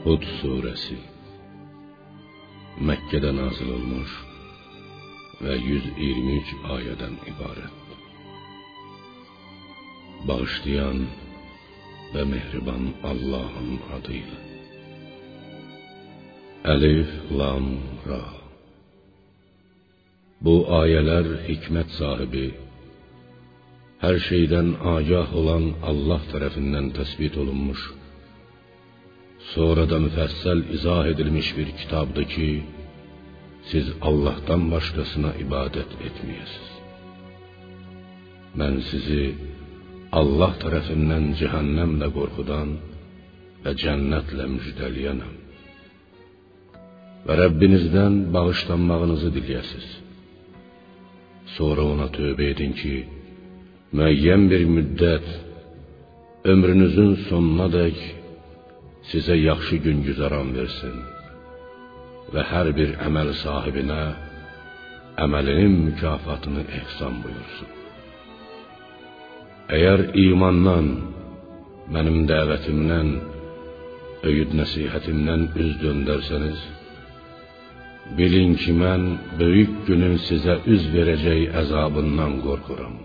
Hud suresi Məkkədə nazil olmuş və 123 ayədən ibarət. Bağışlayan və mehriban Allah'ın adıyla. Əlif, Lam, Ra. Bu ayələr hikmət sahibi, hər şeydən agah olan Allah tərəfindən təsbit olunmuş, sonra da müfəssəl izah edilmiş bir kitabdır ki, siz Allah'tan başqasına ibadət etməyəsiniz. Mən sizi Allah tərəfindən cəhənnəmlə qorxudan və cənnətlə müjdəliyənəm. Və Rəbbinizdən bağışlanmağınızı diləyəsiniz. Sonra ona tövbə edin ki, müəyyən bir müddət, ömrünüzün sonuna dək sizə yaxşı gün güzəran versin və hər bir əməl sahibinə əməlinin mükafatını ehsan buyursun. Əgər imandan, mənim dəvətimdən, öyüd nəsihətimdən üz döndərsəniz, bilin ki, mən böyük günün sizə üz verəcək əzabından qorxuram.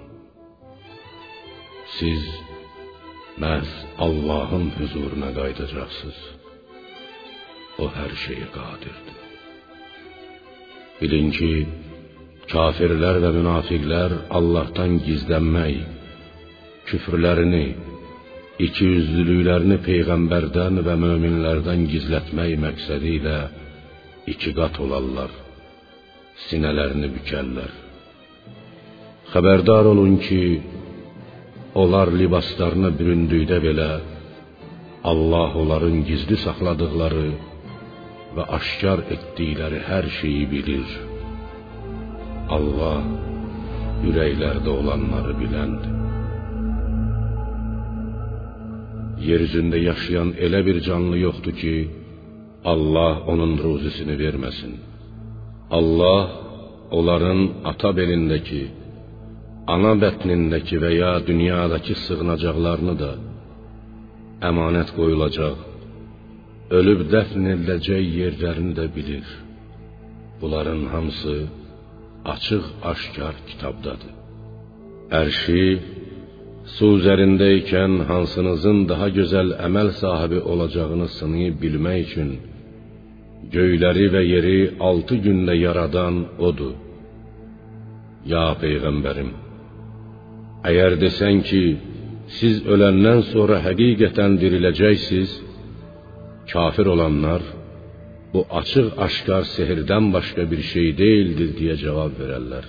Siz məhz Allah'ın huzuruna qayıdacaqsınız. O hər şeyə qadirdir. Bilin ki, kafirlər və münafiqlər Allah'tan gizlənmək, küfrlərini, ikiyüzlülüklərini peyğəmbərdən və möminlərdən gizlətmək məqsədi ilə iki qat olarlar, sinələrini bükərlər. Xəbərdar olun ki, onlar libaslarını büründükdə belə Allah onların gizli saxladıqları və aşkar etdikləri hər şeyi bilir. Allah ürəklərdə olanları biləndir. Yer üzündə yaşayan elə bir canlı yoxdur ki, Allah onun ruzisini verməsin. Allah onların ata belindəki, ana bətnindəki və ya dünyadakı sığınacaqlarını da əmanət qoyulacaq, ölüb dəfn ediləcək yerlərini də bilir. Bunların hamısı açıq-aşkar kitabdadır. Ərşi, su üzərindəykən hansınızın daha gözəl əməl sahibi olacağını sınayıb bilmək üçün göyləri və yeri 6 gündə yaradan odur. Ya Peyğəmbərim, əgər desən ki, siz öləndən sonra həqiqətən diriləcəksiniz, kafir olanlar, bu açıq-aşkar sehirdən başqa bir şey deyildir deyə cavab verərlər.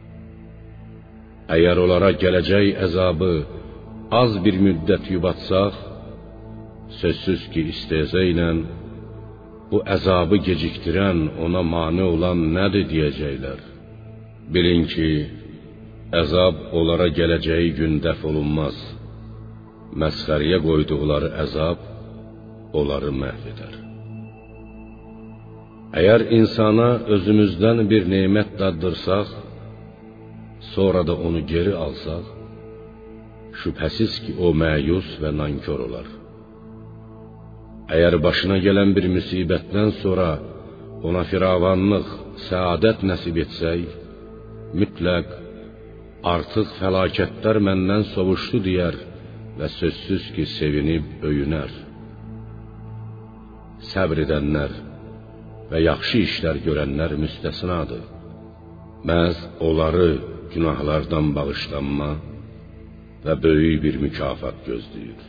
Əgər onlara gələcək əzabı az bir müddət yubatsaq, sözsüz ki, istehza ilə bu əzabı gecikdirən, ona mane olan nədir deyəcəklər. Bilin ki, əzab onlara gələcəyi gün dəf olunmaz. Məsxəriyə qoyduqları əzab onları məhv edər. Əgər insana özümüzdən bir nemət daddırsaq, sonra da onu geri alsaq, şübhəsiz ki, o məyus və nankör olar. Əgər başına gələn bir müsibətdən sonra ona firavanlıq, səadət nəsib etsək, mütləq artıq fəlakətlər məndən sovuşdu deyər və sözsüz ki, sevinib öyünər. Səbr edənlər və yaxşı işlər görənlər müstəsnadır. Məhz onları günahlardan bağışlanma və böyük bir mükafat gözləyir.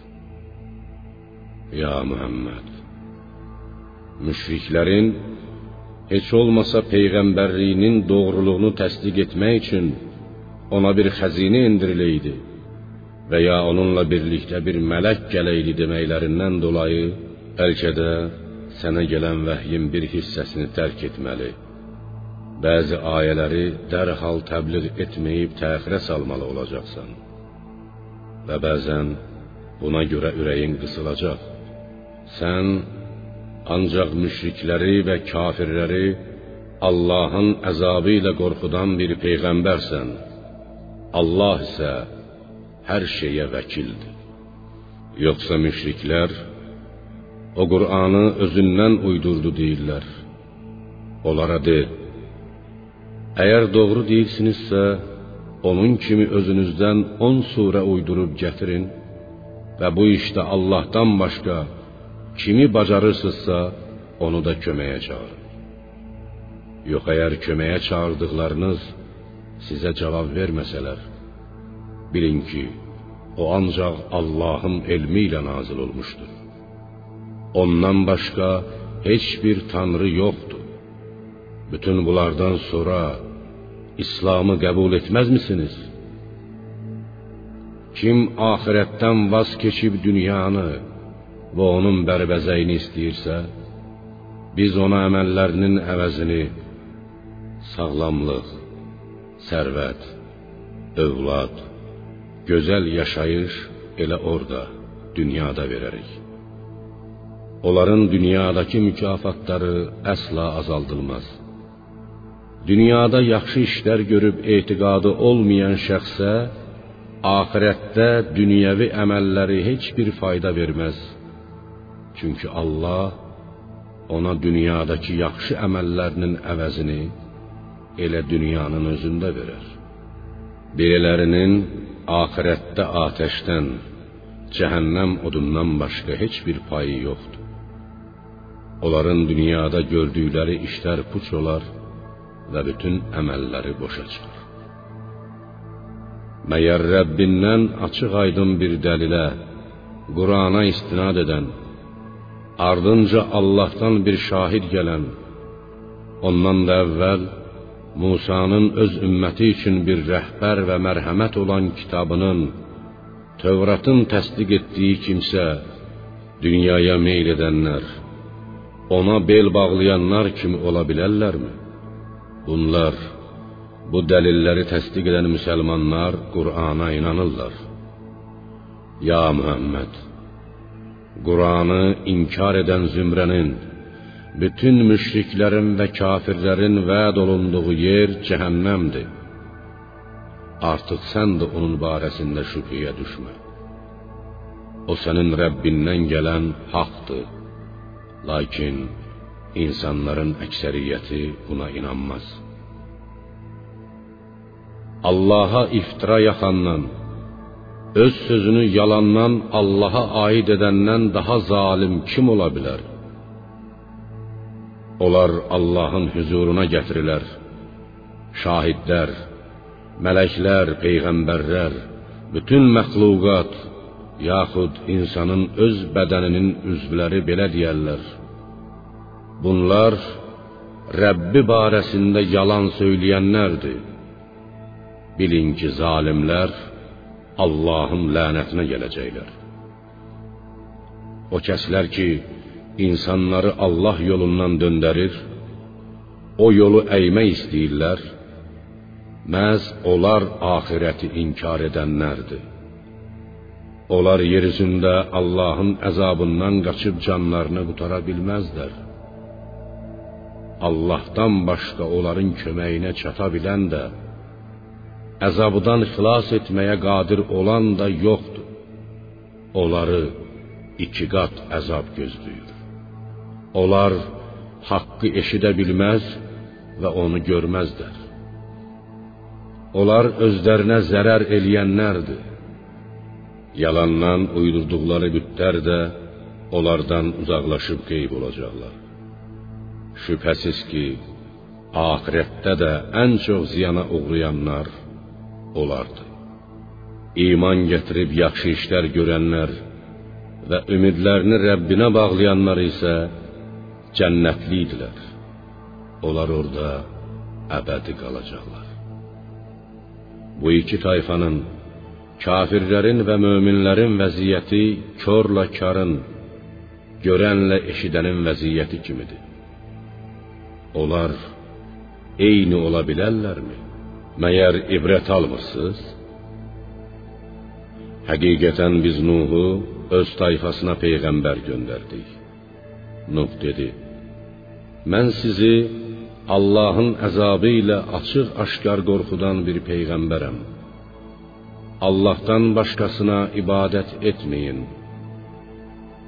Ya Muhammed, müşriklərin heç olmasa peyğəmbərliyinin doğruluğunu təsdiq etmək üçün ona bir xəzinə indiriləydi və ya onunla birlikdə bir mələk gələydi deməklərindən dolayı bəlkə də sənə gələn vəhyin bir hissəsini tərk etməli, bəzi ayələri dərhal təbliğ etməyib təxirə salmalı olacaqsan və bəzən buna görə ürəyin qısılacaq. Sən ancaq müşrikləri və kafirləri Allah'ın əzabı ilə qorxudan bir peyğəmbərsən. Allah isə hər şeyə vəkildir. Yoxsa müşriklər O Qur'anı özündən uydurdu deyirlər. Onlara de: Əgər doğru deyirsinizsə, onun kimi özünüzdən 10 surə uydurub gətirin və bu işdə Allahdan başqa kimi bacarırsınızsa, onu da köməyə çağırın. Yox, əgər köməyə çağırdıqlarınız sizə cavab verməsələr, bilin ki, o ancaq Allahın elmi ilə nazil olmuşdur. Ondan başqa heç bir tanrı yoxdur. Bütün bunlardan sonra İslamı qəbul etməzmisiniz? Kim axirətdən vaz keçib dünyanı və onun bərbəzəyini istəyirsə, biz ona əməllərinin əvəzini sağlamlıq, sərvət, övlad, gözəl yaşayış elə orada, dünyada verərik. Onların dünyadakı mükafatları əsla azaldılmaz. Dünyada yaxşı işlər görüb etiqadı olmayan şəxsə, axirətdə dünyəvi əməlləri heç bir fayda verməz. Çünki Allah ona dünyadakı yaxşı əməllərinin əvəzini elə dünyanın özündə verər. Belələrinin axirətdə atəşdən, cəhənnəm odundan başqa heç bir payı yoxdur. Onların dünyada gördükləri işlər puç olar və bütün əməlləri boşa çıxar. Məyər Rəbbindən açıq aydın bir dəlilə, Qur'ana istinad edən, ardınca Allahdan bir şahid gələn, ondan da əvvəl Musanın öz ümməti üçün bir rəhbər və mərhəmət olan kitabının, Tövratın təsdiq etdiyi kimsə, dünyaya meyl edənlər, ona bel bağlayanlar kimi ola bilərlərmi? Bunlar, bu dəlilləri təsdiq edən müsəlmanlar Qur'ana inanırlar. Ya Muhammed, Qur'anı inkar edən zümrənin, bütün müşriklərin və kafirlərin vəd olunduğu yer cəhənnəmdir. Artıq sən də onun barəsində şübhəyə düşmə. O sənin Rəbbindən gələn haqdır. Lakin insanların əksəriyyəti buna inanmaz. Allaha iftira yaxandan, öz sözünü yalandan Allaha aid edəndən daha zalim kim ola bilər? Onlar Allahın huzuruna gətirilər. Şahidlər, mələklər, peyğəmbərlər, bütün məxluqat, yaxud insanın öz bədəninin üzvləri belə deyərlər: bunlar Rəbbi barəsində yalan söyləyənlərdir. Bilin ki, zalimlər Allahın lənətinə gələcəklər. O kəslər ki, insanları Allah yolundan döndərir, o yolu əymək istəyirlər, məhz onlar axirəti inkar edənlərdir. Onlar yer üzündə Allahın əzabından qaçıb canlarını qutara bilməzlər. Allahdan başqa onların köməyinə çata bilən də, əzabdan xilas etməyə qadir olan da yoxdur. Onları 2 qat əzab gözləyir. Onlar haqqı eşidə bilməz və onu görməzlər. Onlar özlərinə zərər eləyənlərdir. Yalandan uydurduqları bütlər də onlardan uzaqlaşıb qeyb olacaqlar. Şübhəsiz ki, axirətdə də ən çox ziyana uğrayanlar onlardır. İman gətirib yaxşı işlər görənlər və ümidlərini Rəbbinə bağlayanlar isə cənnətlidirlər. Onlar orada əbədi qalacaqlar. Bu iki tayfanın, kafirlərin və möminlərin vəziyyəti körlə karın, görənlə eşidənin vəziyyəti kimidir. Onlar eyni ola bilərlərmi? Məyər ibrət almırsınız? Həqiqətən biz Nuhu öz tayfasına peyğəmbər göndərdik. Nuh dedi: mən sizi Allahın əzabı ilə açıq-aşkar qorxudan bir peyğəmbərəm. Allahdan başqasına ibadət etməyin.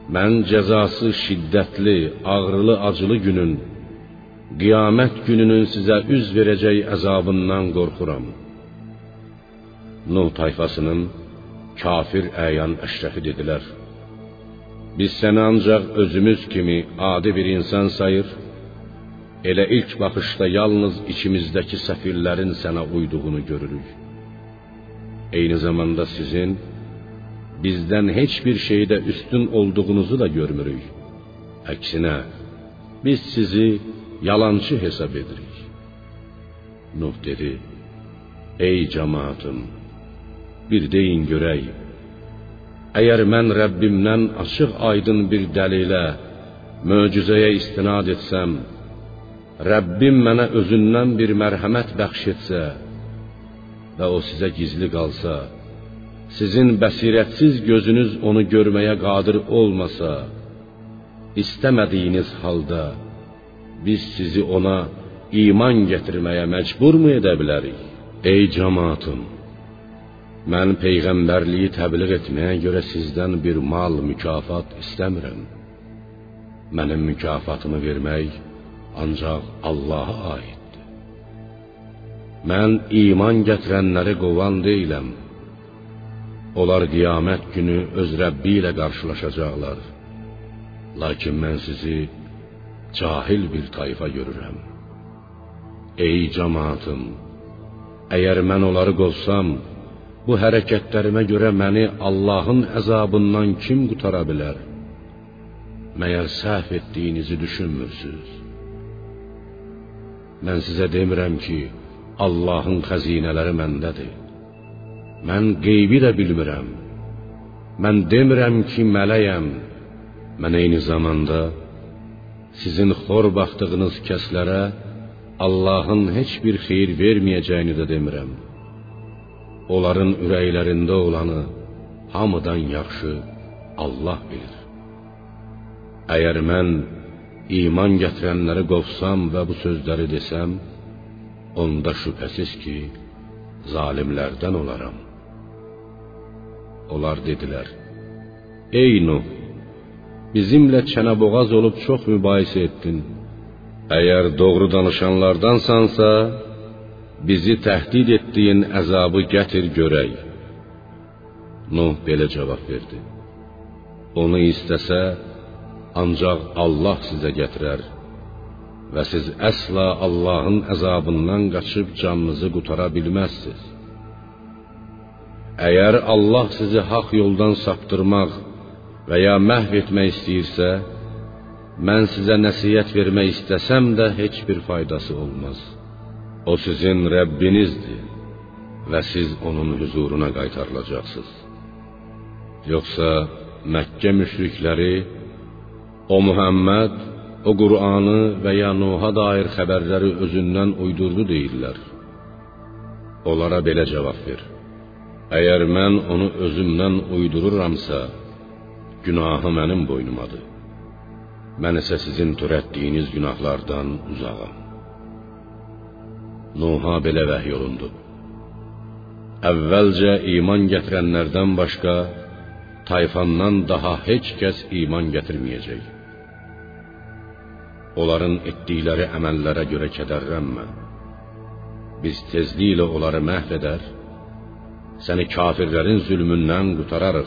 mən cəzası şiddətli, ağrılı, acılı günün, qiyamət gününün sizə üz verəcək əzabından qorxuram. Nuh tayfasının kafir əyan əşrəfi dedilər: biz səni ancaq özümüz kimi adi bir insan sayır, elə ilk baxışda yalnız içimizdəki səfirlərin sənə uyduğunu görürük. Eyni zamanda sizin bizdən heç bir şeydə üstün olduğunuzu da görmürük. Əksinə, biz sizi yalancı hesab edirik. Nuh dedi: ey cəmaatım, bir deyin görək, əgər mən Rəbbimdən açıq aydın bir dəlilə, möcüzəyə istinad etsəm, Rəbbim mənə özündən bir mərhəmət bəxş etsə və o sizə gizli qalsa, sizin bəsirətsiz gözünüz onu görməyə qadir olmasa, istəmədiyiniz halda biz sizi ona iman gətirməyə məcburmu edə bilərik? Ey cəmaatım, mən peyğəmbərliyi təbliğ etməyə görə sizdən bir mal, mükafat istəmirəm. Mənim mükafatımı vermək ancaq Allaha aiddir. Mən iman gətirənləri qovan deyiləm. Onlar qiyamət günü öz Rəbbi ilə qarşılaşacaqlar. Lakin mən sizi cahil bir tayfa görürəm. Ey cəmaatım, əgər mən onları qovsam, bu hərəkətlərimə görə məni Allahın əzabından kim qutara bilər? Məyər səhv etdiyinizi düşünmürsünüz? Mən sizə demirəm ki, Allahın xəzinələri məndədir. Mən qeybi də bilmirəm. Mən demirəm ki, mələyəm. Mən eyni zamanda sizin xor baxdığınız kəslərə Allahın heç bir xeyir verməyəcəyini də demirəm. Onların ürəklərində olanı hamıdan yaxşı Allah bilir. Əgər mən iman gətirənləri qovsam və bu sözləri desəm, onda şübhəsiz ki, zalimlərdən olaram. Onlar dedilər: ey Nuh, bizimlə çənəboğaz olub çox mübahisə etdin. Əgər doğru danışanlardansansa, bizi təhdid etdiyin əzabı gətir görək. Nuh belə cavab verdi: onu istəsə, ancaq Allah sizə gətirər və siz əsla Allahın əzabından qaçıb canınızı qutara bilməzsiniz. Əgər Allah sizi haqq yoldan saptırmaq və ya məhv etmək istəyirsə, mən sizə nəsihət vermək istəsəm də heç bir faydası olmaz. O sizin Rəbbinizdir və siz onun huzuruna qaytarılacaqsınız. Yoxsa Məkkə müşrikləri o Muhammed, o Qur'anı və ya Nuh'a dair xəbərləri özündən uydurdu deyirlər. Onlara belə cavab ver: əgər mən onu özümdən uydururamsa, günahı mənim boynumadır. Mən isə sizin törətdiyiniz günahlardan uzağam. Nuh'a belə vəhy olundu: əvvəlcə iman gətirənlərdən başqa tayfandan daha heç kəs iman gətirməyəcək. Onların etdikləri əməllərə görə kədərlənmə. Biz tezliklə onları məhv edər, səni kafirlərin zülmündən qurtararıq.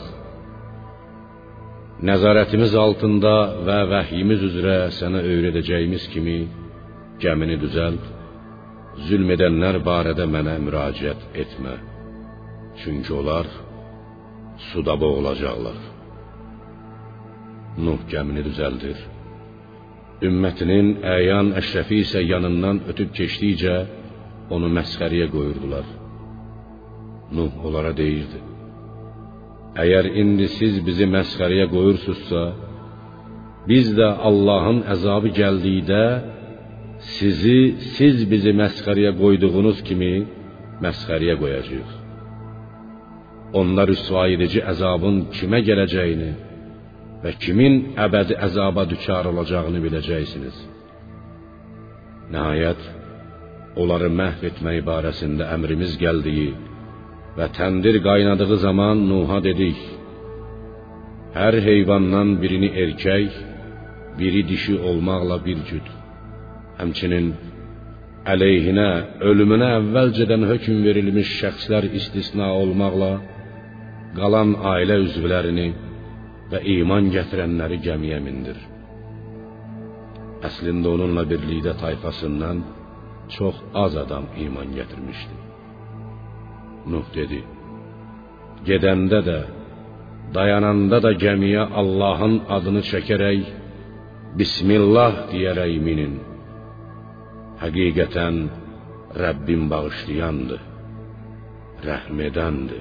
Nəzarətimiz altında və vəhyimiz üzrə sənə öyrədəcəyimiz kimi gəmini düzəlt, zülm edənlər barədə mənə müraciət etmə. Çünki onlar suda boğulacaqlar. Nuh gəmini düzəldir. Ümmətinin əyan əşrəfi isə yanından ötüb keçdikcə onu məsxəriyə qoyurdular. Nuh onlara deyirdi: əgər indi siz bizi məsxəriyə qoyursunuzsa, biz də Allahın əzabı gəldikdə siz bizi məsxəriyə qoyduğunuz kimi məsxəriyə qoyacağıq. Onlar rüsva edici əzabın kimə gələcəyini və kimin əbədi əzaba düçar olacağını biləcəksiniz. Nəhayət, onları məhv etmək barəsində əmrimiz gəldiyi və təndir qaynadığı zaman Nuh'a dedik: Hər heyvandan birini erkək, biri dişi olmaqla bir cüt. Həmçinin əleyhinə, ölümünə əvvəlcədən hökm verilmiş şəxslər istisna olmaqla qalan ailə üzvlərini və iman gətirənləri gəmiyə mindir. Əslində onunla birlikdə tayfasından çox az adam iman gətirmişdi. Nuh dedi: gedəndə də, dayananda da gəmiyə Allahın adını çəkərək, Bismillah deyərək minin. Həqiqətən Rəbbim bağışlayandır, rəhm edəndir.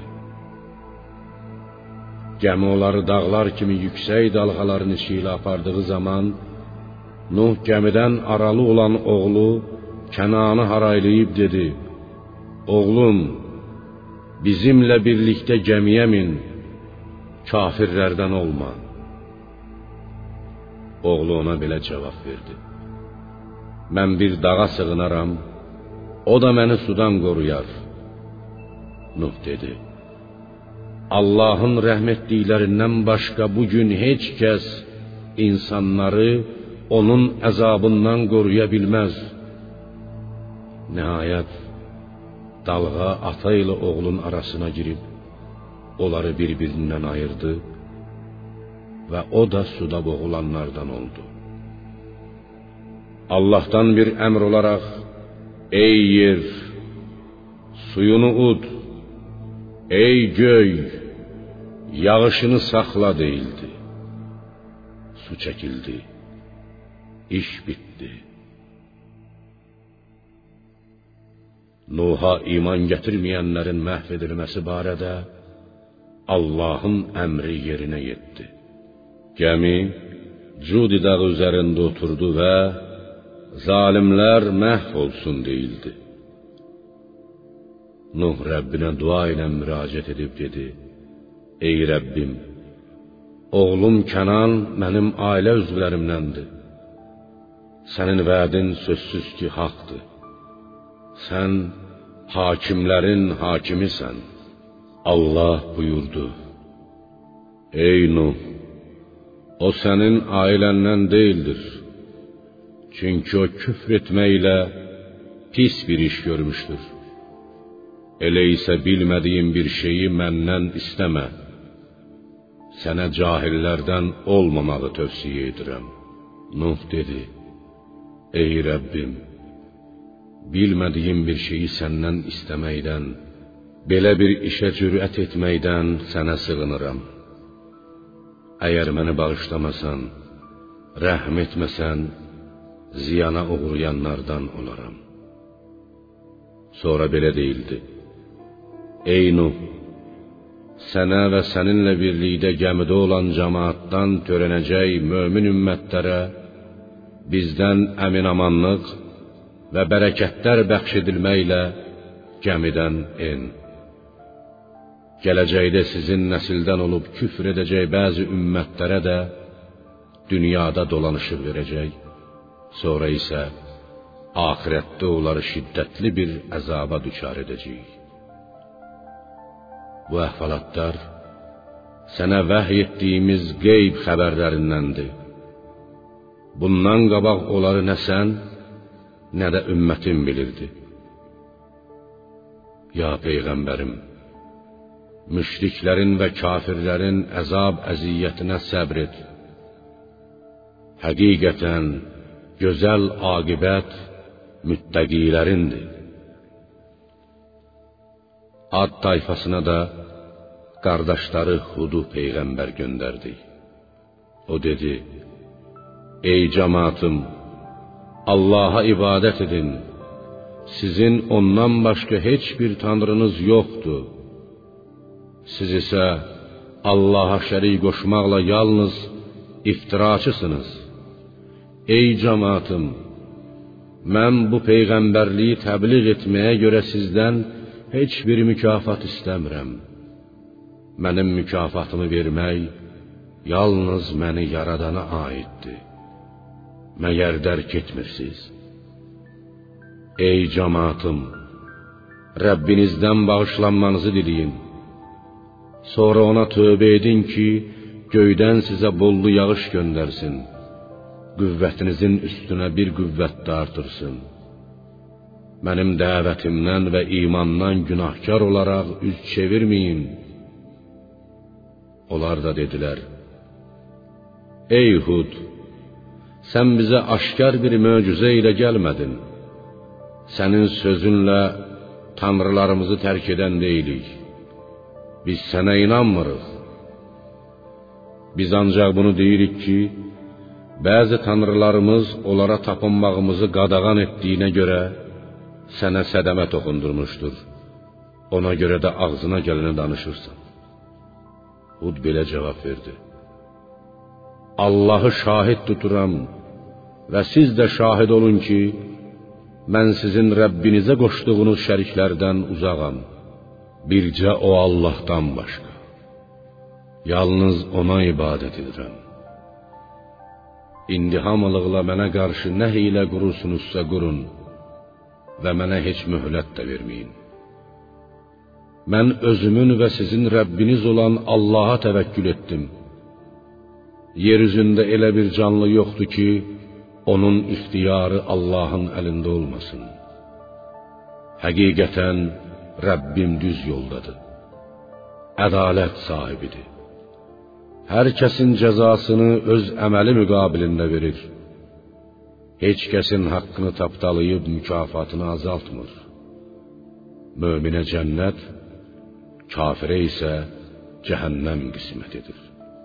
Gəmi onları dağlar kimi yüksək dalğaların içi ilə apardığı zaman, Nuh gəmidən aralı olan oğlu Kənanı haraylayıb dedi: oğlum, bizimlə birlikdə gəmiyə min, kafirlərdən olma. Oğlu ona belə cavab verdi: mən bir dağa sığınaram, o da məni sudan qoruyar. Nuh dedi: Allahın rəhm etdiklərindən başqa bugün heç kəs insanları onun əzabından qoruya bilməz. Nəhayət, dalğa ata ilə oğlun arasına girib, onları bir-birindən ayırdı və o da suda boğulanlardan oldu. Allah'tan bir əmr olaraq, ey yer, suyunu ud, ey göy, yağışını saxla deyildi. Su çəkildi, iş bitdi. Nuh'a iman gətirməyənlərin məhv edilməsi barədə Allah'ın əmri yerinə yetdi. Gəmi Cudi dağı üzərində oturdu və zalimlər məhv olsun deyildi. Nuh Rəbbinə dua ilə müraciət edib dedi: ey Rəbbim, oğlum Kənan mənim ailə üzvlərimdəndir. Sənin vədin sözsüz ki haqdır. Sən hakimlərin hakimisən. Allah buyurdu: ey Nuh, o sənin ailəndən deyildir. Çünki o küfr etməklə pis bir iş görmüşdür. Elə isə bilmədiyin bir şeyi məndən istəmə. Sənə cahillərdən olmamağı tövsiyə edirəm. Nuh dedi: ey Rəbbim, bilmədiyim bir şeyi səndən istəməkdən, belə bir işə cürət etməkdən sənə sığınıram. Əgər məni bağışlamasan, rəhm etməsən, ziyana uğrayanlardan olaram. Sonra belə deyildi: ey Nuh, sənə və səninlə birlikdə gəmidə olan cəmaatdan törənəcək mömin ümmətlərə bizdən əminamanlıq və bərəkətlər bəxş edilməklə gəmidən en. Gələcəkdə sizin nəsildən olub küfr edəcək bəzi ümmətlərə də dünyada dolanışıq verəcək, sonra isə axirətdə onları şiddətli bir əzaba düçar edəcəyik. Bu əhvalatlar sənə vəhy etdiyimiz qeyb xəbərlərindəndir. Bundan qabaq onları nə sən, nə də ümmətin bilirdi. Ya Peyğəmbərim, müşriklərin və kafirlərin əzab əziyyətinə səbr et. Həqiqətən gözəl aqibət müttəqilərindir. Ad tayfasına da qardaşları Hudu Peyğəmbər göndərdi. O dedi: ey cəmaatım, Allah'a ibadət edin. Sizin ondan başqa heç bir tanrınız yoxdur. Siz isə Allah'a şərik qoşmaqla yalnız iftiraçısınız. Ey cəmaatım, mən bu peyğəmbərliyi təbliğ etməyə görə sizdən heç bir mükafat istəmirəm. Mənim mükafatımı vermək yalnız məni yaradana aiddir. Məgər dərk etmirsiniz? Ey cəmaatım, Rəbbinizdən bağışlanmanızı diləyin. Sonra ona tövbə edin ki, göydən sizə bollu yağış göndərsin, qüvvətinizin üstünə bir qüvvət də artırsın. Mənim dəvətimdən və imandan günahkar olaraq üz çevirməyin. Onlar da dedilər: Ey Hud, sən bizə aşkar bir möcüzə ilə gəlmədin. Sənin sözünlə tanrılarımızı tərk edən deyilik. Biz sənə inanmırıq. Biz ancaq bunu deyirik ki, bəzi tanrılarımız onlara tapınmağımızı qadağan etdiyinə görə sənə sədəmə toxundurmuşdur. Ona görə də ağzına gələni danışırsan. Hud belə cavab verdi: Allahı şahid tuturam və siz də şahid olun ki, mən sizin Rəbbinizə qoşduğunuz şəriklərdən uzağam. Bircə o Allahdan başqa. Yalnız ona ibadət edirəm. İndi hamılıqla mənə qarşı nə hiylə qurursunuzsa qurun və mənə heç möhlət də verməyin. Mən özümün və sizin Rəbbiniz olan Allaha təvəkkül etdim. Yer üzündə elə bir canlı yoxdur ki, onun ixtiyarı Allahın əlində olmasın. Həqiqətən Rəbbim düz yoldadır. Ədalət sahibidir. Hər kəsin cəzasını öz əməli müqabilində verir. Heç kəsin haqqını tapdalayıb mükafatını azaltmır. Möminə cənnət, kafirə isə cəhənnəm qismətidir.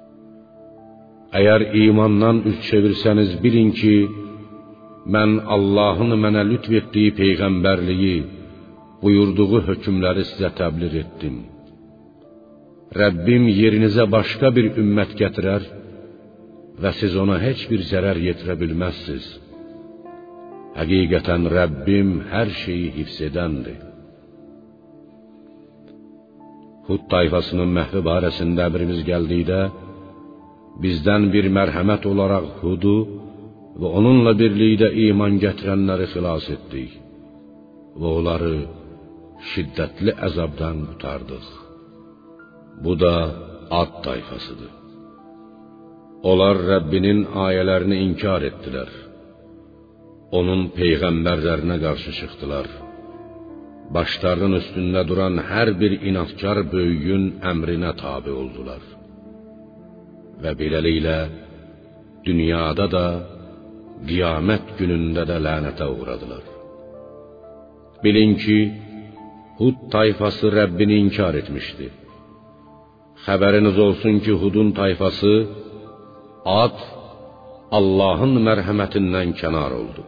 Əgər imandan üz çevirsəniz bilin ki, mən Allahın mənə lütf etdiyi peyğəmbərliyi, buyurduğu hökmləri sizə təbliğ etdim. Rəbbim yerinizə başqa bir ümmət gətirər və siz ona heç bir zərər yetirə bilməzsiniz. Həqiqətən Rəbbim hər şeyi hifz edəndir. Hud tayfasının məhvi barəsində əmrimiz gəldikdə, bizdən bir mərhəmət olaraq Hudu və onunla birlikdə iman gətirənləri xilas etdik və onları şiddətli əzabdan qurtardıq. Bu da Ad tayfasıdır. Onlar Rəbbinin ayələrini inkar etdilər. Onun peyğəmbərlərinə qarşı çıxdılar. Başlarının üstündə duran hər bir inadkar böyüyün əmrinə tabe oldular. Və beləliklə dünyada da, qiyamət günündə də lənətə uğradılar. Bilin ki, Hud tayfası Rəbbini inkar etmişdi. Xəbəriniz olsun ki, Hudun tayfası, Ad, Allahın mərhəmətindən kənar oldu.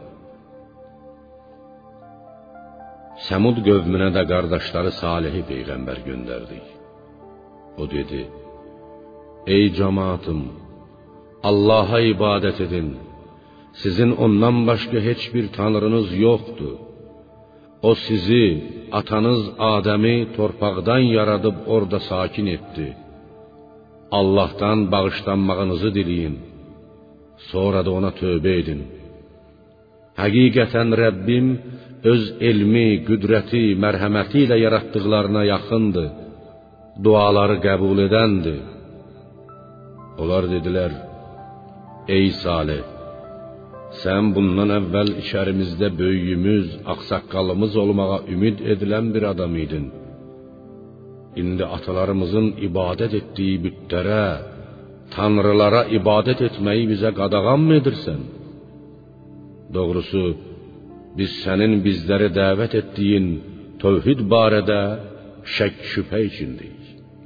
Səmud qövmünə də qardaşları Salihi peyğəmbər göndərdik. O dedi: Ey cəmaatım, Allaha ibadət edin. Sizin ondan başqa heç bir tanrınız yoxdur. O sizi, atanız Adəmi torpaqdan yaradıb orada sakin etdi. Allahdan bağışlanmağınızı diləyin. Sonra da ona tövbə edin. Həqiqətən Rəbbim öz elmi, qüdrəti, mərhəməti ilə yaratdıqlarına yaxındır. Duaları qəbul edəndir. Onlar dedilər: Ey Salih, sən bundan əvvəl içərimizdə böyüyümüz, ağsaqqalımız olmağa ümid edilən bir adam idin. İndi atalarımızın ibadət etdiyi bütlərə, tanrılara ibadət etməyi bizə qadağan mı edirsən? Doğrusu, biz sənin bizləri dəvət etdiyin tövhid barədə şək şübhə içindəyik.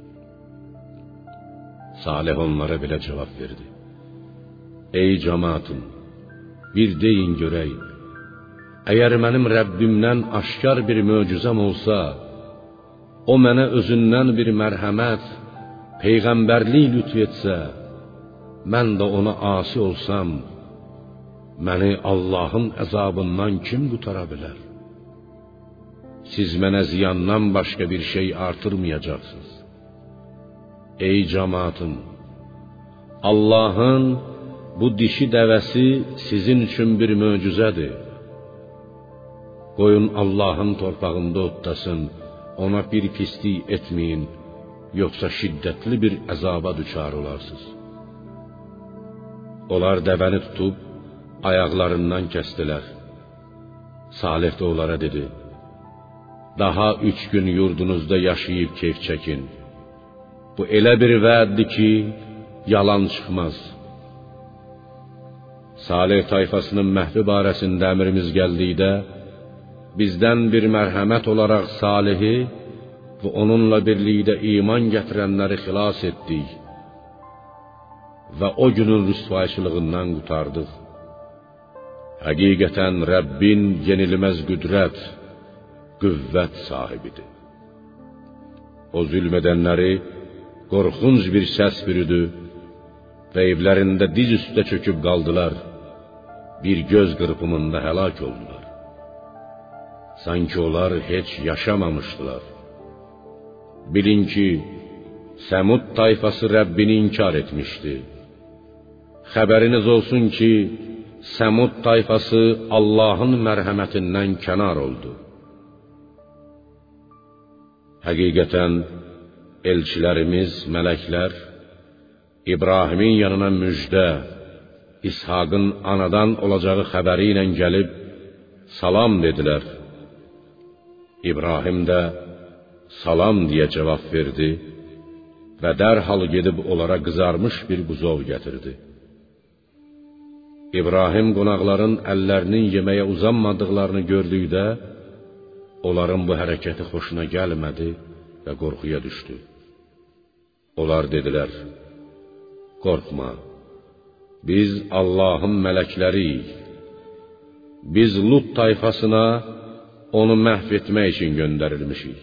Salih onlara belə cavab verdi: Ey cəmaatım, bir deyin görək, əgər mənim Rəbbimdən aşkar bir möcüzəm olsa, o mənə özündən bir mərhəmət, peyğəmbərlik lütf etsə, mən də ona asi olsam, məni Allahın əzabından kim qutara bilər? Siz mənə ziyandan başqa bir şey artırmayacaqsınız. Ey cəmaatım, Allahın bu dişi dəvəsi sizin üçün bir möcüzədir. Qoyun Allahın torpağında otlasın, ona bir pislik etməyin, yoxsa şiddətli bir əzaba düçar olarsınız. Onlar dəvəni tutub ayaqlarından kəsdilər. Salih də onlara dedi: Daha 3 gün yurdunuzda yaşayıb keyf çəkin. Bu elə bir vəddir ki, yalan çıxmaz. Salih tayfasının məhvi barəsində əmrimiz gəldikdə, bizdən bir mərhəmət olaraq Salihi və onunla birlikdə iman gətirənləri xilas etdik və o günün rüsvayçılığından qurtardıq. Həqiqətən Rəbbin yenilməz qüdrət, qüvvət sahibidir. O zülm edənləri qorxunc bir səs bürüdü və evlərində diz üstə çöküb qaldılar, bir göz qırpımında həlak oldular. Sanki onlar heç yaşamamışdılar. Bilin ki, Səmud tayfası Rəbbini inkar etmişdi. Xəbəriniz olsun ki, Səmud tayfası Allahın mərhəmətindən kənar oldu. Həqiqətən, elçilərimiz, mələklər, İbrahimin yanına müjdə, İshaqın anadan olacağı xəbəri ilə gəlib, salam dedilər. İbrahim də, salam deyə cavab verdi və dərhal gedib onlara qızarmış bir buzov gətirdi. İbrahim qonaqların əllərinin yeməyə uzanmadıqlarını gördükdə, onların bu hərəkəti xoşuna gəlmədi və qorxuya düşdü. Onlar dedilər: Qorxma, biz Allahın mələkləriyik. Biz Lut tayfasına onu məhv etmək üçün göndərilmişik.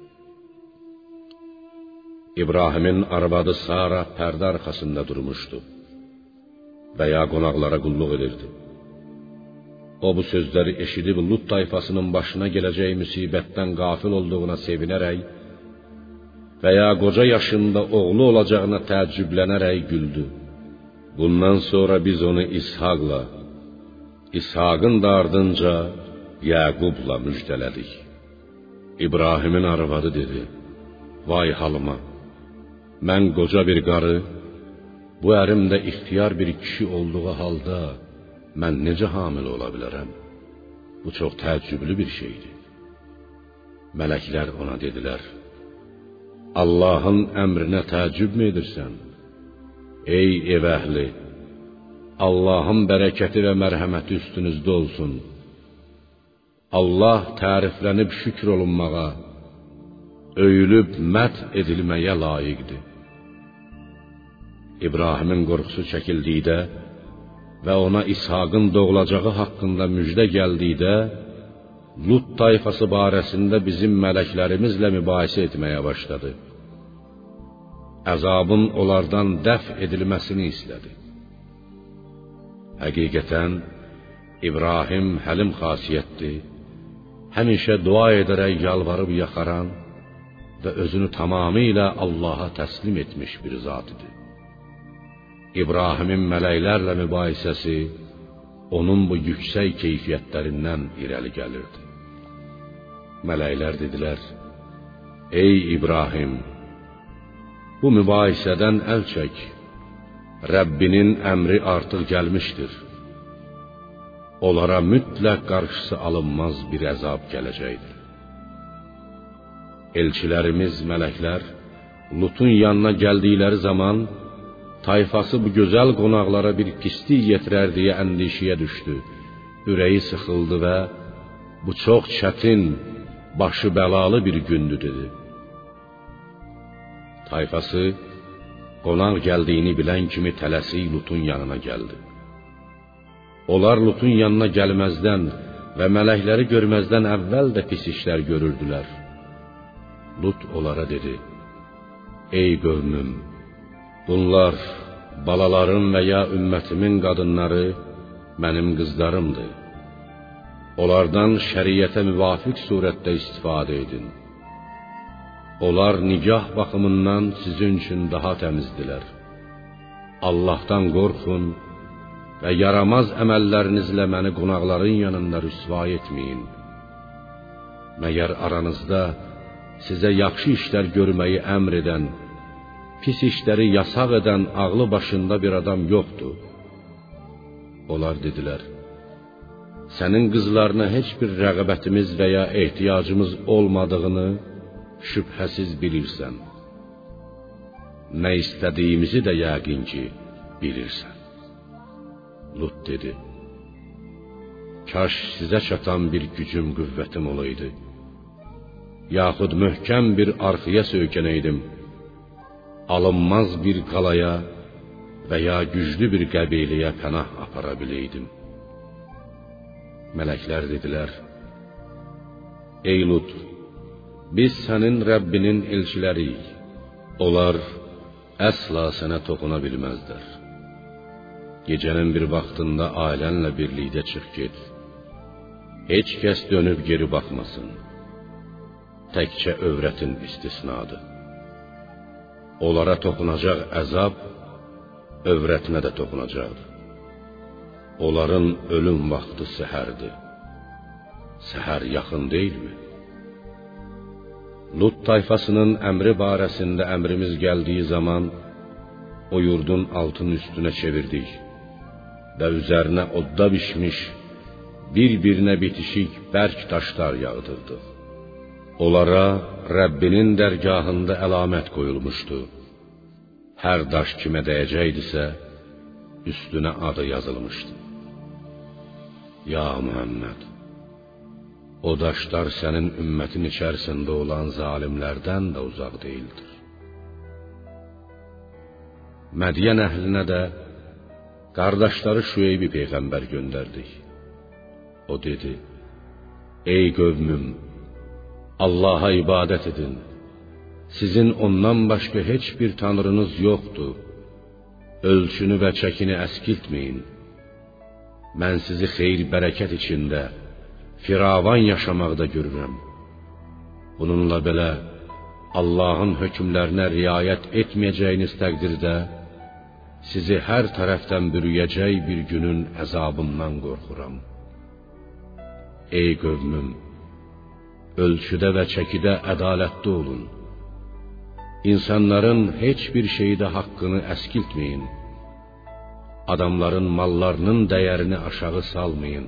İbrahimin arvadı Sara pərdə arxasında durmuşdu və ya qonaqlara qulluq edirdi. O bu sözləri eşidib Lut tayfasının başına gələcək müsibətdən qafil olduğuna sevinərək və ya qoca yaşında oğlu olacağına təəccüblənərək güldü. Bundan sonra biz onu İshaqla, İshaqın da ardınca Yaqubla müjdələdik. İbrahimin arvadı dedi: Vay halıma! Mən qoca bir qarı, bu ərim də ixtiyar bir kişi olduğu halda mən necə hamilə ola bilərəm? Bu çox təəccüblü bir şeydir. Mələklər ona dedilər: Allahın əmrinə təəccüb mü edirsən? Ey ev əhli! Allahın bərəkəti və mərhəməti üstünüzdə olsun. Allah təriflənib şükür olunmağa, öyülüb məth edilməyə layiqdir. İbrahimin qorxusu çəkildikdə və ona İshaqın doğulacağı haqqında müjdə gəldikdə, Lut tayfası barəsində bizim mələklərimizlə mübahisə etməyə başladı. Əzabın onlardan dəf edilməsini istədi. Həqiqətən, İbrahim həlim xasiyyətli, həmişə dua edərək yalvarıb yaxaran və özünü tamamilə Allaha təslim etmiş bir zat idi. İbrahimin mələklərlə mübahisəsi onun bu yüksək keyfiyyətlərindən irəli gəlirdi. Mələklər dedilər: Ey İbrahim! Bu mübahisədən əl çək. Rəbbinin əmri artıq gəlmişdir. Onlara mütləq qarşısı alınmaz bir əzab gələcəkdir. Elçilərimiz, mələklər, Lutun yanına gəldikləri zaman, tayfası bu gözəl qonaqlara bir pislik yetirər deyə əndişəyə düşdü. Ürəyi sıxıldı və bu çox çətin, başı bəlalı bir gündür dedi. Tayfası qonaq gəldiyini bilən kimi tələsik Lutun yanına gəldi. Onlar Lutun yanına gəlməzdən və mələkləri görməzdən əvvəl də pis işlər görürdülər. Lut onlara dedi: Ey qövmüm! Bunlar balalarım və ya ümmətimin qadınları mənim qızlarımdır. Onlardan şəriətə müvafiq surətdə istifadə edin. Onlar nigah baxımından sizin üçün daha təmizdilər. Allahdan qorxun və yaramaz əməllərinizlə məni qonaqların yanında rüsva etməyin. Məgər aranızda sizə yaxşı işlər görməyi əmr edən, pis işləri yasaq edən ağlı başında bir adam yoxdur. Onlar dedilər: Sənin qızlarına heç bir rəğbətimiz və ya ehtiyacımız olmadığını şübhəsiz bilirsən. Nə istədiyimizi də yəqin ki, bilirsən. Lut dedi: Kaş sizə çatan bir gücüm, qüvvətim olaydı. Yaxud möhkəm bir arxaya söykənəydim. Alınmaz bir qalaya və ya güclü bir qəbiləyə pənah apara biləydim. Mələklər dedilər: Ey Lut, biz sənin Rəbbinin elçiləriyik. Onlar əsla sənə toxuna bilməzlər. Gecənin bir vaxtında ailənlə birlikdə çıx get. Heç kəs dönüb geri baxmasın. Təkcə övrətin istisnadır. Onlara toxunacaq əzab övrətinə də toxunacaqdır. Onların ölüm vaxtı səhərdir. Səhər yaxın deyilmi? Lut tayfasının əmri barəsində əmrimiz gəldiyi zaman o yurdun altını üstünə çevirdik və üzərinə odda bişmiş, bir-birinə bitişik bərk daşlar yağdırdıq. Onlara Rəbbinin dərgahında əlamət qoyulmuşdu. Hər daş kimə dəyəcəkdisə, üstünə adı yazılmışdı. Ya Muhammed, o daşlar sənin ümmətin içərisində olan zalimlərdən də uzaq deyildir. Mədiyən əhlinə də qardaşları Şüeybi peyğəmbər göndərdik. O dedi: Ey qövmüm, Allaha ibadət edin. Sizin ondan başqa heç bir tanrınız yoxdur. Ölçünü və çəkini əskiltməyin. Mən sizi xeyir bərəkət içində, firavan yaşamaqda görürəm. Bununla belə Allahın hökmlərinə riayət etməyəcəyiniz təqdirdə sizi hər tərəfdən bürüyəcək bir günün əzabından qorxuram. Ey qövmüm, ölçüdə və çəkidə ədalətli olun. İnsanların heç bir şeydə haqqını əskiltməyin. Adamların mallarının dəyərini aşağı salmayın.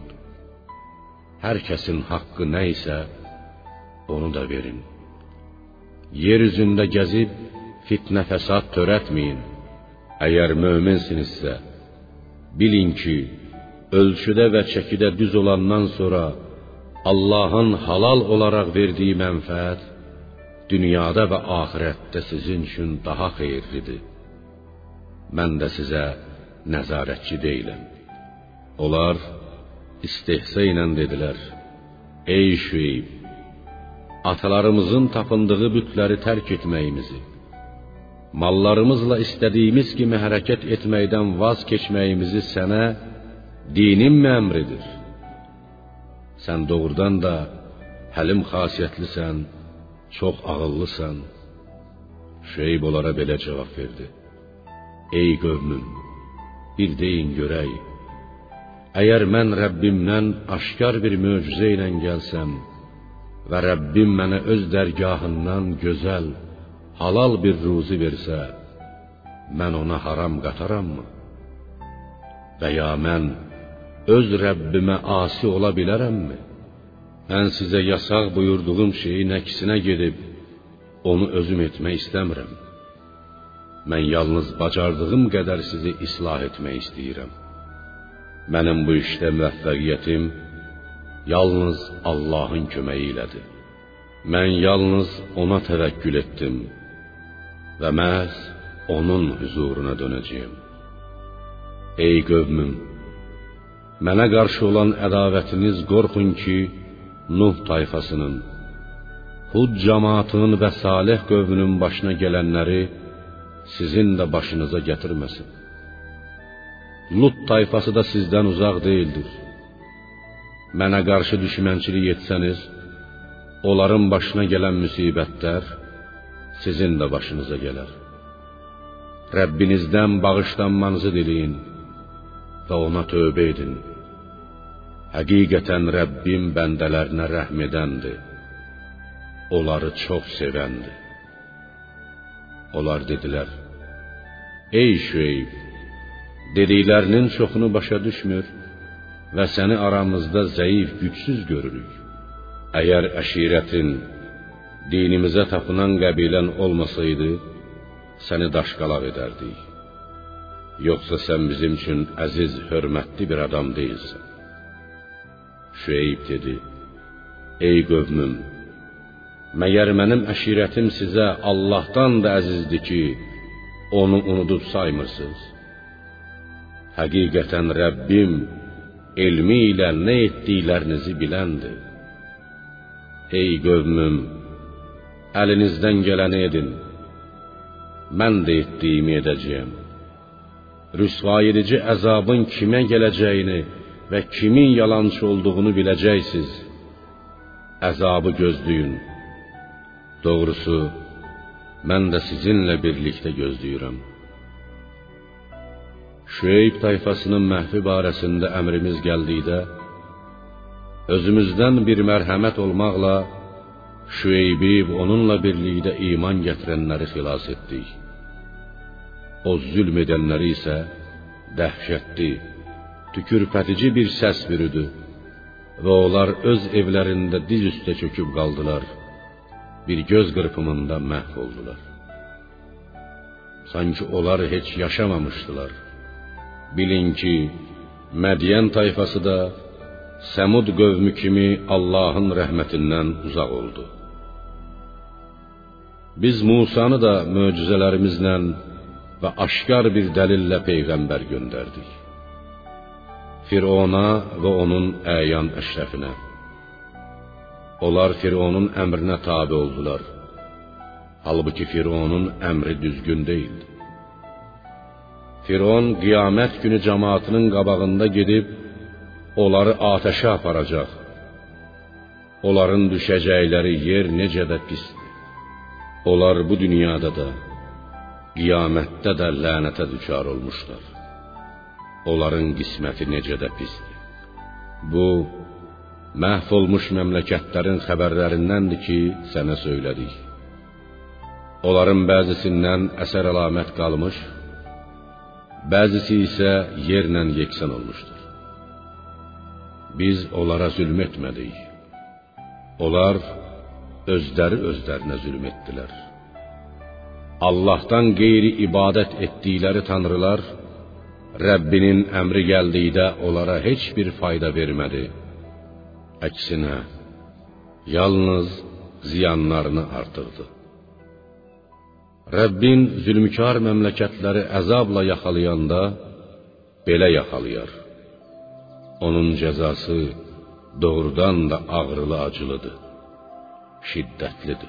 Hər kəsin haqqı nə isə onu da verin. Yer üzündə gəzib fitnə fəsad törətməyin. Əgər möminsinizsə, bilin ki, ölçüdə və çəkidə düz olandan sonra Allahın halal olaraq verdiyi mənfəət dünyada və axirətdə sizin üçün daha xeyirlidir. Mən də sizə nəzarətçi deyiləm. Onlar istehza ilə dedilər: Ey Şüeyb, atalarımızın tapındığı bütləri tərk etməyimizi, mallarımızla istədiyimiz kimi hərəkət etməkdən vaz keçməyimizi sənə dinimmi əmr edir? Sən doğrudan da həlim xasiyyətlisən, çox ağıllısan. Şüeyb onlara belə cavab verdi: Ey qövmüm, bir deyin görək, əgər mən Rəbbimdən aşkar bir möcüzə ilə gəlsəm və Rəbbim mənə öz dərgahından gözəl, halal bir ruzi versə, mən ona haram qatarammı? Və ya mən öz Rəbbimə asi ola bilərəmmi? Mən sizə yasaq buyurduğum şeyin əksinə gedib, onu özüm etmək istəmirəm. Mən yalnız bacardığım qədər sizi islah etmək istəyirəm. Mənim bu işdə müvəffəqiyyətim yalnız Allahın köməyi ilədir. Mən yalnız ona təvəkkül etdim və məhz onun huzuruna dönəcəyim. Ey qövmüm, mənə qarşı olan ədavətiniz qorxun ki, Nuh tayfasının, Hud cəmaatının və Salih qövmünün başına gələnləri sizin də başınıza gətirməsin. Lut tayfası da sizdən uzaq deyildir. Mənə qarşı düşmənçilik etsəniz, onların başına gələn müsibətlər sizin də başınıza gələr. Rəbbinizdən bağışlanmanızı diləyin və ona tövbə edin. Həqiqətən Rəbbim bəndələrinə rəhm edəndir, onları çox sevəndir. Onlar dedilər: Ey Şüeyb, dediklərinin çoxunu başa düşmür və səni aramızda zəif, gücsüz görürük. Əgər əşirətin, dinimizə tapınan qəbilən olmasaydı, səni daşqalaq edərdik. Yoxsa sən bizim üçün əziz, hörmətli bir adam deyilsən. Şüeyb dedi: Ey qövmüm, məgər mənim əşirətim sizə Allahdan da əzizdir ki, onu unudub saymırsınız? Həqiqətən Rəbbim elmi ilə nə etdiklərinizi biləndir. Ey qövmüm, əlinizdən gələni edin. Mən də etdiyimi edəcəyəm. Rüsvay edici əzabın kimə gələcəyini və kimin yalançı olduğunu biləcəksiniz. Əzabı gözləyin. Doğrusu, mən də sizinlə birlikdə gözləyirəm. Şüeyb tayfasının məhvi barəsində əmrimiz gəldikdə, özümüzdən bir mərhəmət olmaqla Şüeybi onunla birlikdə iman gətirənləri xilas etdik. O zülm edənləri isə dəhşətli, tükürpədici bir səs bürüdü və onlar öz evlərində diz üstə çöküb qaldılar, bir göz qırpımında məhv oldular. Sanki onlar heç yaşamamışdılar. Bilin ki, Mədiyən tayfası da Səmud qövmü kimi Allahın rəhmətindən uzaq oldu. Biz Musanı da möcüzələrimizlə və aşkar bir dəlillə peyğəmbər göndərdik. Firona və onun əyan əşrəfinə. Onlar Fironun əmrinə tabe oldular. Halbuki Fironun əmri düzgün deyildi. Firon qiyamət günü cəmaatının qabağında gedib onları atəşə aparacaq. Onların düşəcəkləri yer necə də pisdir. Onlar bu dünyada da, qiyamətdə də lənətə düçar olmuşlar. Onların qisməti necə də pisdir. Bu, məhv olmuş məmləkətlərin xəbərlərindəndir ki, sənə söylədik. Onların bəzisindən əsər əlamət qalmış, bəzisi isə yerlə yeksan olmuşdur. Biz onlara zülm etmədik. Onlar özlərinə zülm etdilər. Allahdan qeyri ibadət etdikləri tanrılar, Rəbbinin əmri gəldikdə onlara heç bir fayda vermədi. Əksinə, yalnız ziyanlarını artırdı. Rəbbin zülmkar məmləkətləri əzabla yaxalayanda belə yaxalayar. Onun cəzası doğrudan da ağrılı acılıdır, şiddətlidir.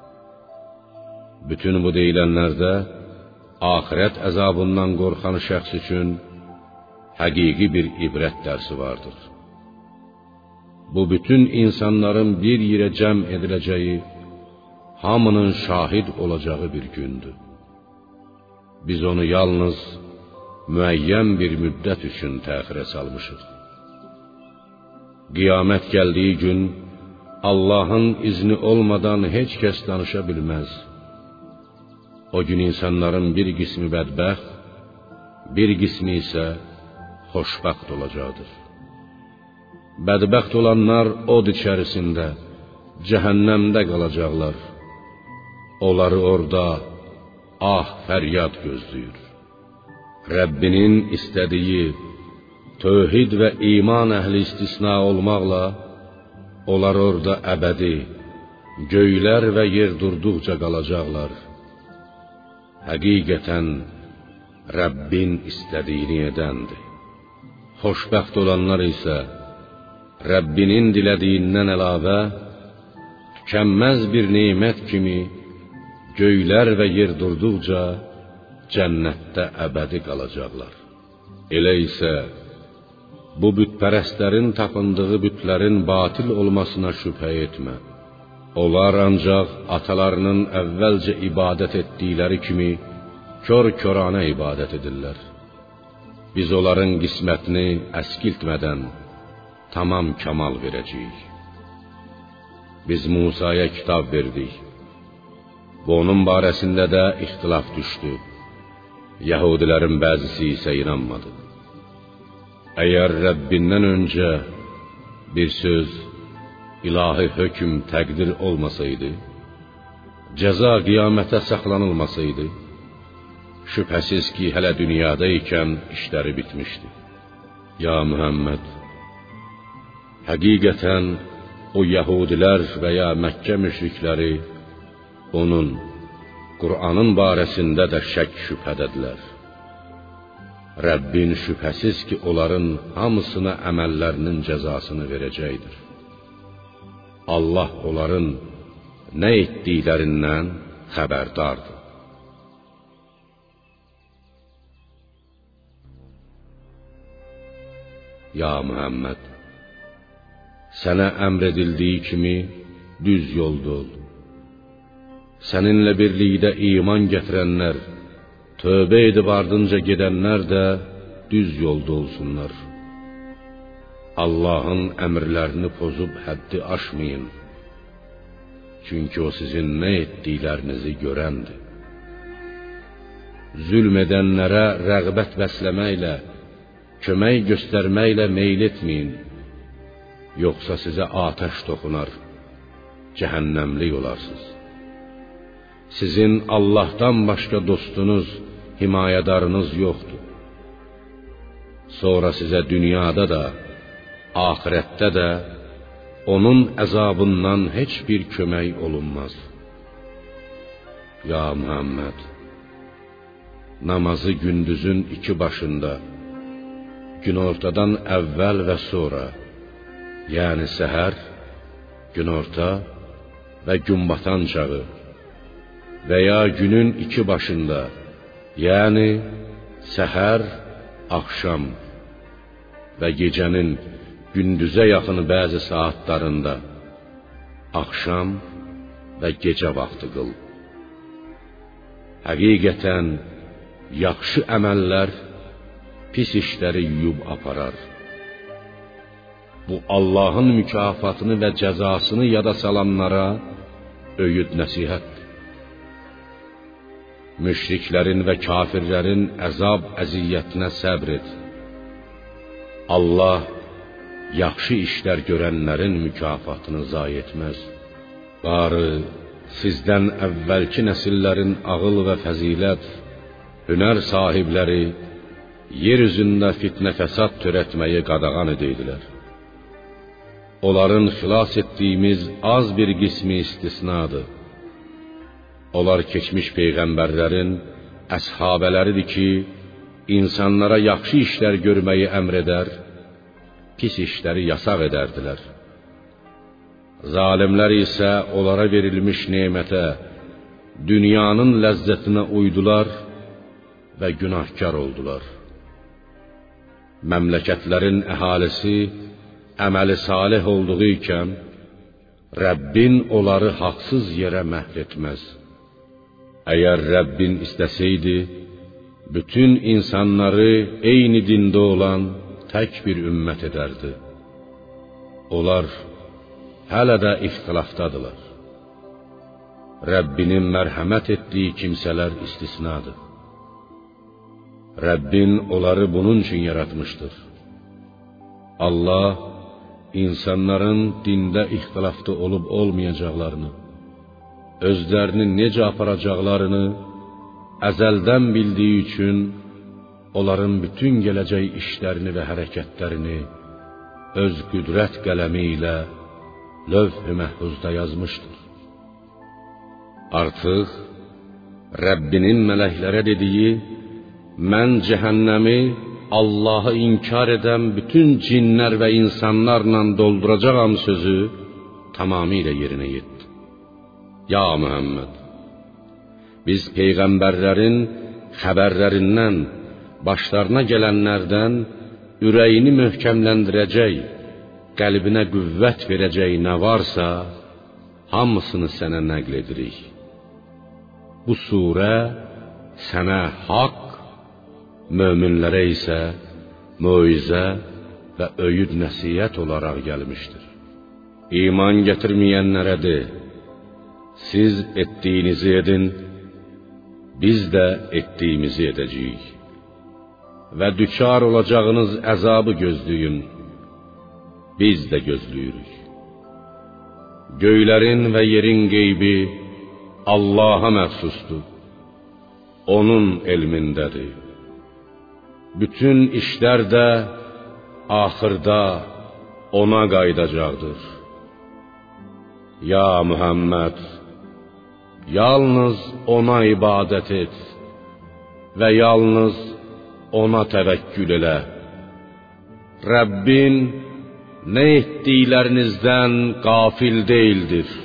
Bütün bu deyilənlərdə axirət əzabından qorxan şəxs üçün həqiqi bir ibrət dərsi vardır. Bu bütün insanların bir yerə cəm ediləcəyi, hamının şahid olacağı bir gündür. Biz onu yalnız müəyyən bir müddət üçün təxirə salmışıq. Qiyamət gəldiyi gün Allahın izni olmadan heç kəs danışa bilməz. O gün insanların bir qismi bədbəxt, bir qismi isə xoşbəxt olacaqdır. Bədbəxt olanlar od içərisində, cəhənnəmdə qalacaqlar. Onları orada fəryad gözləyir. Rəbbinin istədiyi tövhid və iman əhli istisna olmaqla, onlar orada əbədi, göylər və yer durduqca qalacaqlar. Həqiqətən Rəbbin istədiyini edəndir. Xoşbəxt olanlar isə Rəbbinin dilədiyindən əlavə tükənməz bir nemət kimi göylər və yer durduqca cənnətdə əbədi qalacaqlar. Elə isə bu bütpərəstlərin tapındığı bütlərin batil olmasına şübhə etmə. Onlar ancaq atalarının əvvəlcə ibadət etdikləri kimi kör-körənə ibadət edirlər. Biz onların qismətini əskiltmədən tamam kamal verəcəyik. Biz Musaya kitab verdik və onun barəsində də ixtilaf düşdü. Yahudilərin bəzisi isə inanmadı. Əgər Rəbbindən öncə bir söz, ilahi hökm təqdir olmasaydı, cəza qiyamətə saxlanılmasaydı, şübhəsiz ki, hələ dünyada ikən işləri bitmişdi. Ya Muhammed, həqiqətən o Yəhudilər və ya Məkkə müşrikləri onun, Qur'anın barəsində də şək şübhədədilər. Rəbbin şübhəsiz ki, onların hamısına əməllərinin cəzasını verəcəkdir. Allah onların nə etdiklərindən xəbərdardır. Ya Muhammed, sənə əmr edildiyi kimi düz yolda ol. Səninlə birlikdə iman gətirənlər, tövbə edib ardınca gedənlər də düz yolda olsunlar. Allahın əmrlərini pozub həddi aşmayın. Çünki o sizin nə etdiklərinizi görəndir. Zülm edənlərə rəğbət bəsləməklə, kömək göstərməklə meyl etməyin. Yoxsa sizə atəş toxunar, cəhənnəmlik olarsınız. Sizin Allahdan başqa dostunuz, himayədarınız yoxdur. Sonra sizə dünyada da, axirətdə də onun əzabından heç bir kömək olunmaz. Ya Muhammed, namazı gündüzün 2 başında, günortadan əvvəl və sonra, yəni səhər, günorta və günbatan çağı və ya günün 2 başında, yəni səhər, axşam və gecənin gündüzə yaxın bəzi saatlarında, axşam və gecə vaxtı qıl. Həqiqətən yaxşı əməllər pis işləri yuyub aparar. Bu Allahın mükafatını və cəzasını yada salanlara öyüd nəsihətdir. Müşriklərin və kafirlərin əzab əziyyətinə səbr et. Allah yaxşı işlər görənlərin mükafatını zayi etməz. Barı sizdən əvvəlki nəsillərin ağıl və fəzilət, hünər sahibləri yer üzündə fitnə fəsad törətməyi qadağan edirdilər. Onların xilas etdiyimiz az bir qismi istisnadır. Onlar keçmiş peyğəmbərlərin əshabələridir ki, insanlara yaxşı işlər görməyi əmr edər, pis işləri yasaq edərdilər. Zalimlər isə onlara verilmiş nemətə, dünyanın ləzzətinə uydular və günahkar oldular. Məmləkətlərin əhalisi əməli salih olduğu ikən, Rəbbin onları haqsız yerə məhv etməz. Əgər Rəbbin istəsəydi, bütün insanları eyni dində olan tək bir ümmət edərdi. Onlar hələ də ixtilafdadılar. Rəbbinin mərhəmət etdiyi kimsələr istisnadır. Rəbbin onları bunun üçün yaratmışdır. Allah insanların dində ixtilafda olub olmayacaqlarını, özlərini necə aparacaqlarını əzəldən bildiyi üçün onların bütün gələcək işlərini və hərəkətlərini öz qüdrət qələmi ilə lövh-i məhfuzda yazmışdır. Artıq Rəbbinin mələklərə dediyi, mən cəhənnəmi Allahı inkar edən bütün cinlər və insanlarla dolduracağam sözü tamamilə yerinə yetdi. Ya Muhammed, biz peyğəmbərlərin xəbərlərindən, başlarına gələnlərdən ürəyini möhkəmləndirəcək, qəlbinə qüvvət verəcək nə varsa, hamısını sənə nəql edirik. Bu surə sənə haqq, möminlərə isə möizə və öyüd nəsihət olaraq gəlmişdir. İman gətirməyənlərə de, siz etdiyinizi edin, biz də etdiyimizi edəcəyik. Və düçar olacağınız əzabı gözləyin, biz də gözləyirik. Göylərin və yerin qeybi Allah'a məxsusdur. Onun elmindədir. Bütün işlər də axırda ona qayıdacaqdır. Ya Muhammed, yalnız ona ibadət et və yalnız ona təvəkkül elə. Rəbbin nə etdiklərinizdən qafil deyildir.